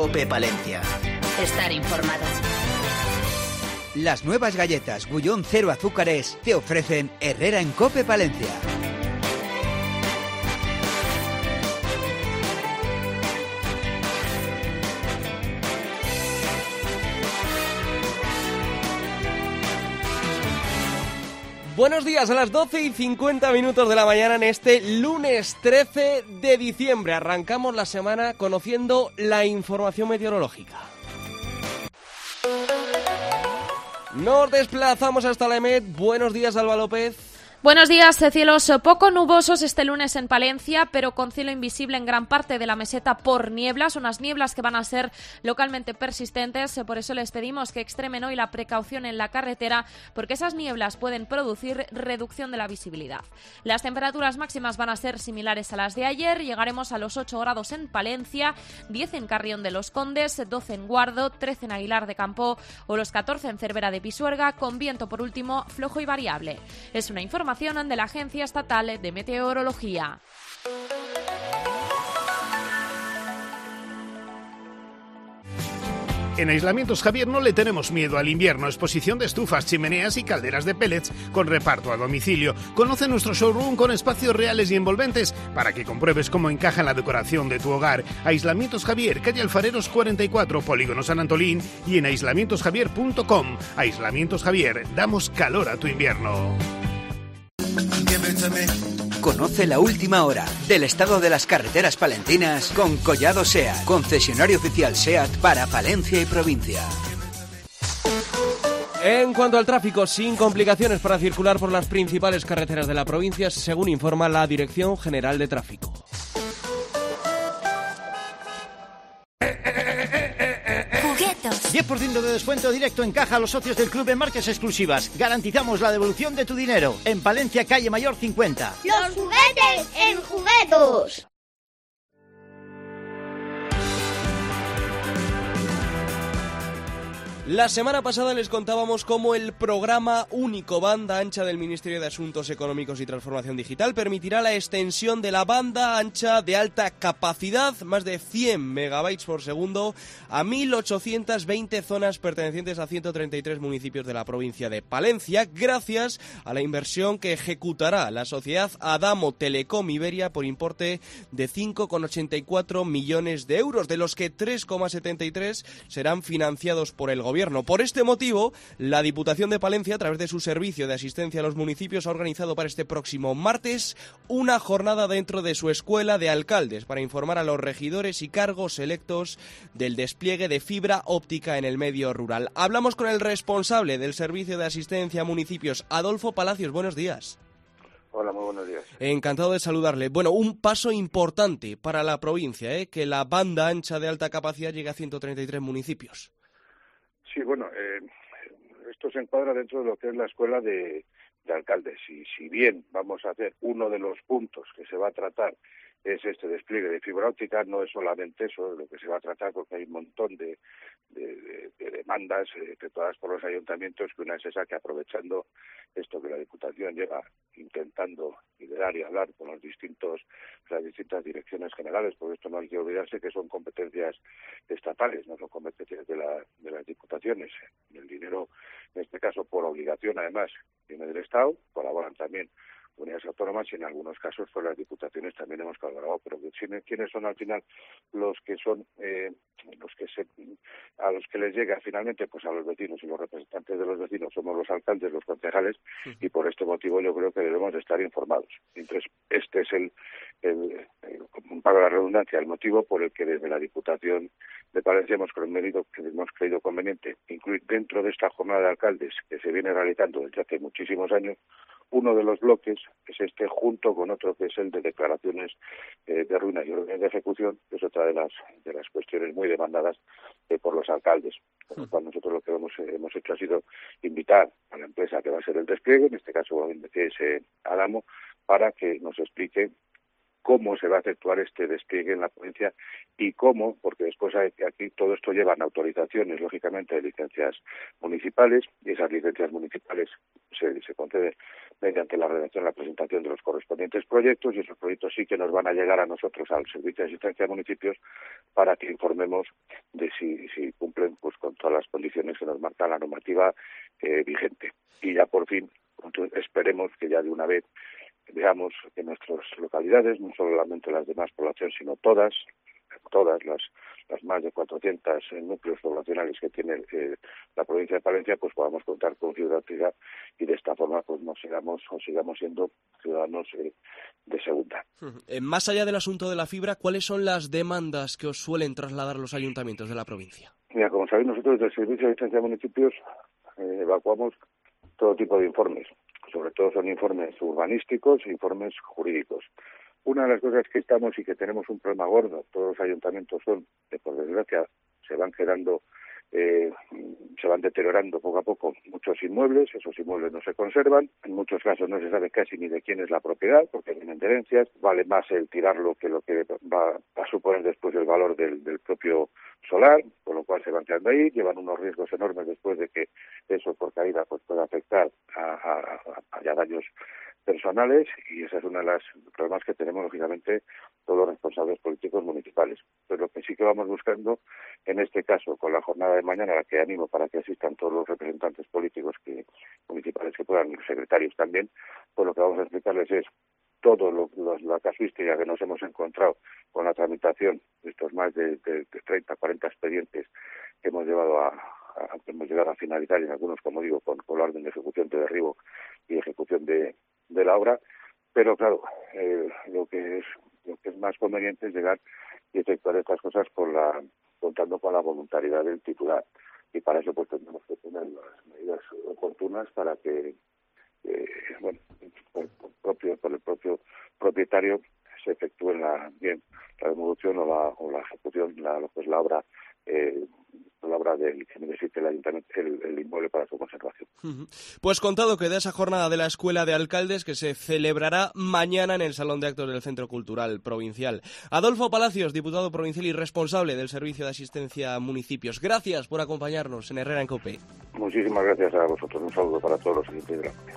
COPE Palencia. Estar informado. Las nuevas galletas Bullón Cero Azúcares te ofrecen Herrera en COPE Palencia. Buenos días, a las 12:50 de la mañana en este lunes 13 de diciembre. Arrancamos la semana conociendo la información meteorológica. Nos desplazamos hasta la EMET. Buenos días, Alba López. Buenos días. Cielos poco nubosos este lunes en Palencia, pero con cielo invisible en gran parte de la meseta por nieblas, unas nieblas que van a ser localmente persistentes. Por eso les pedimos que extremen hoy la precaución en la carretera, porque esas nieblas pueden producir reducción de la visibilidad. Las temperaturas máximas van a ser similares a las de ayer. Llegaremos a los 8 grados en Palencia, 10 en Carrión de los Condes, 12 en Guardo, 13 en Aguilar de Campo o los 14 en Cervera de Pisuerga, con viento por último flojo y variable. Es una información de la Agencia Estatal de Meteorología. En Aislamientos Javier no le tenemos miedo al invierno. Exposición de estufas, chimeneas y calderas de pellets con reparto a domicilio. Conoce nuestro showroom con espacios reales y envolventes para que compruebes cómo encaja en la decoración de tu hogar. Aislamientos Javier, calle Alfareros 44, Polígono San Antolín, y en aislamientosjavier.com. Aislamientos Javier, damos calor a tu invierno. Conoce la última hora del estado de las carreteras palentinas con Collado SEAT, concesionario oficial SEAT para Palencia y provincia. En cuanto al tráfico, sin complicaciones para circular por las principales carreteras de la provincia, según informa la Dirección General de Tráfico. 10% de descuento directo en caja a los socios del club en marcas exclusivas. Garantizamos la devolución de tu dinero. En Palencia, calle Mayor 50. ¡Los juguetes en Juguetos! La semana pasada les contábamos cómo el programa único banda ancha del Ministerio de Asuntos Económicos y Transformación Digital permitirá la extensión de la banda ancha de alta capacidad, más de 100 megabytes por segundo, a 1.820 zonas pertenecientes a 133 municipios de la provincia de Palencia, gracias a la inversión que ejecutará la sociedad Adamo Telecom Iberia por importe de 5,84 millones de euros, de los que 3,73 serán financiados por el Gobierno. Por este motivo, la Diputación de Palencia, a través de su servicio de asistencia a los municipios, ha organizado para este próximo martes una jornada dentro de su escuela de alcaldes para informar a los regidores y cargos electos del despliegue de fibra óptica en el medio rural. Hablamos con el responsable del servicio de asistencia a municipios, Adolfo Palacios. Buenos días. Hola, muy buenos días. Encantado de saludarle. Bueno, un paso importante para la provincia, que la banda ancha de alta capacidad llegue a 133 municipios. Sí, bueno, esto se encuadra dentro de lo que es la escuela de alcaldes. Y si bien vamos a hacer uno de los puntos que se va a tratar es este despliegue de fibra óptica, no es solamente eso de lo que se va a tratar, porque hay un montón de demandas efectuadas por los ayuntamientos, que una es esa, que aprovechando esto que la Diputación lleva intentando liderar y hablar con las distintas direcciones generales, porque esto no hay que olvidarse que son competencias estatales, no son competencias de las diputaciones. El dinero, en este caso por obligación además, viene del Estado, colaboran también comunidades autónomas y en algunos casos pues las diputaciones también hemos colaborado, pero ¿quiénes son al final los que son a los que les llega finalmente? Pues a los vecinos, y los representantes de los vecinos somos los alcaldes, los concejales, y por este motivo yo creo que debemos de estar informados. Entonces este es para la redundancia, el motivo por el que desde la Diputación de Palencia hemos creído conveniente incluir dentro de esta jornada de alcaldes que se viene realizando desde hace muchísimos años uno de los bloques, que es este, junto con otro que es el de declaraciones de ruina y órdenes de ejecución, que es otra de las cuestiones muy demandadas por los alcaldes. Con lo cual nosotros lo que hemos hecho ha sido invitar a la empresa que va a ser el despliegue, en este caso es Adamo, para que nos explique cómo se va a efectuar este despliegue en la provincia y cómo, porque después aquí todo esto lleva autorizaciones, lógicamente, de licencias municipales, y esas licencias municipales se conceden mediante la redacción y la presentación de los correspondientes proyectos, y esos proyectos sí que nos van a llegar a nosotros, al Servicio de Asistencia de Municipios, para que informemos de si cumplen pues con todas las condiciones que nos marca la normativa vigente. Y ya por fin, esperemos que ya de una vez veamos que nuestras localidades, no solamente las de más población, sino todas las más de 400 núcleos poblacionales que tiene la provincia de Palencia, pues podamos contar con ciudadanía y de esta forma pues sigamos siendo ciudadanos de segunda. Más allá del asunto de la fibra, ¿cuáles son las demandas que os suelen trasladar los ayuntamientos de la provincia? Mira, como sabéis, nosotros del Servicio de Asistencia de Municipios evacuamos todo tipo de informes. Sobre todo son informes urbanísticos e informes jurídicos. Una de las cosas que estamos y que tenemos un problema gordo, todos los ayuntamientos, son que por desgracia se van deteriorando poco a poco muchos inmuebles, esos inmuebles no se conservan, en muchos casos no se sabe casi ni de quién es la propiedad, porque vienen de herencias, vale más el tirarlo que lo que va a suponer después el valor del propio solar, con lo cual se van quedando ahí, llevan unos riesgos enormes después de que eso por caída pues pueda afectar a daños personales, y esa es una de las problemas que tenemos lógicamente todos los responsables políticos municipales. Pero lo que sí que vamos buscando en este caso con la jornada de mañana, a la que animo para que asistan todos los representantes políticos municipales que puedan, los secretarios también, pues lo que vamos a explicarles es todo la casuística que nos hemos encontrado con la tramitación de estos más de 30, 40 expedientes que hemos llegado a finalizar, y en algunos, como digo, con la orden de ejecución de derribo y ejecución de la obra, pero claro, lo que es más conveniente es llegar y efectuar estas cosas contando con la voluntariedad del titular, y para eso pues tendremos que tener las medidas oportunas para que por el propio propietario se efectúe la devolución o la ejecución, la obra del que necesite el ayuntamiento el inmueble para su conservación. Pues contado queda esa jornada de la Escuela de Alcaldes que se celebrará mañana en el Salón de Actos del Centro Cultural Provincial. Adolfo Palacios, diputado provincial y responsable del Servicio de Asistencia a Municipios. Gracias por acompañarnos en Herrera en COPE. Muchísimas gracias a vosotros. Un saludo para todos los oyentes de la COPE.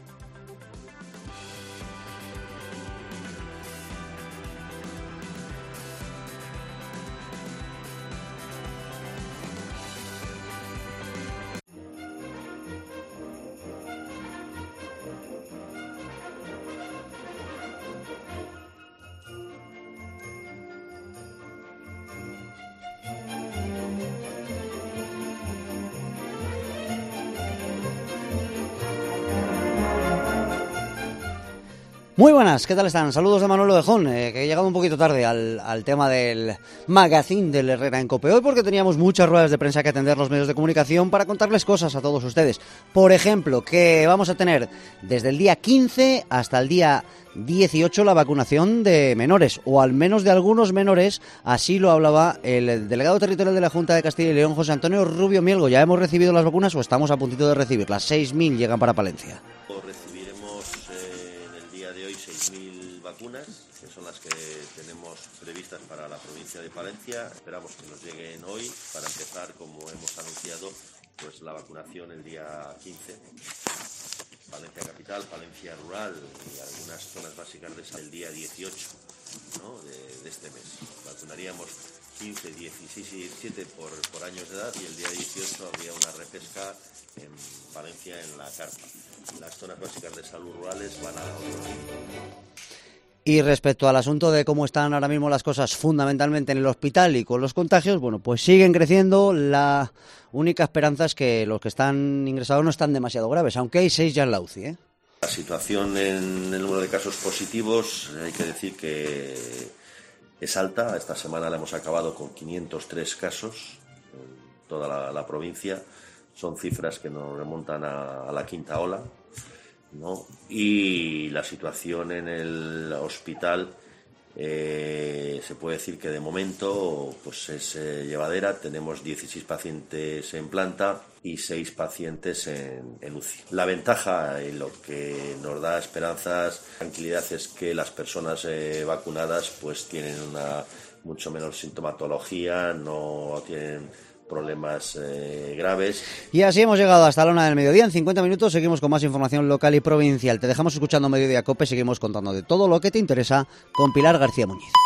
Muy buenas, ¿qué tal están? Saludos de Manolo de Jón, que he llegado un poquito tarde al tema del magazine del Herrera en COPE hoy, porque teníamos muchas ruedas de prensa que atender los medios de comunicación para contarles cosas a todos ustedes. Por ejemplo, que vamos a tener desde el día 15 hasta el día 18 la vacunación de menores, o al menos de algunos menores, así lo hablaba el delegado territorial de la Junta de Castilla y León, José Antonio Rubio Mielgo. ¿Ya hemos recibido las vacunas o estamos a puntito de recibirlas? 6.000 llegan para Palencia. Recibiremos en el día de hoy 6.000 vacunas, que son las que tenemos previstas para la provincia de Palencia. Esperamos que nos lleguen hoy para empezar, como hemos anunciado, pues la vacunación el día 15. Palencia Capital, Palencia Rural y algunas zonas básicas el día 18, ¿no? de este mes. Vacunaríamos 15, 16 y 17 por años de edad, y el día 18 habría una repesca en Valencia en la carpa. Las zonas básicas de salud rurales van a... Y respecto al asunto de cómo están ahora mismo las cosas fundamentalmente en el hospital y con los contagios, bueno, pues siguen creciendo. La única esperanza es que los que están ingresados no están demasiado graves, aunque hay 6 ya en la UCI, ¿eh? La situación en el número de casos positivos, hay que decir que es alta. Esta semana la hemos acabado con 503 casos en toda la provincia. Son cifras que nos remontan a la quinta ola, ¿no? Y la situación en el hospital Se puede decir que de momento pues es llevadera. Tenemos 16 pacientes en planta y 6 pacientes en UCI. La ventaja y lo que nos da esperanzas, tranquilidad, es que las personas vacunadas pues tienen una mucho menor sintomatología, no tienen problemas graves. Y así hemos llegado hasta la 1 del mediodía. En 50 minutos seguimos con más información local y provincial. Te dejamos escuchando Mediodía Cope, seguimos contando de todo lo que te interesa con Pilar García Muñiz.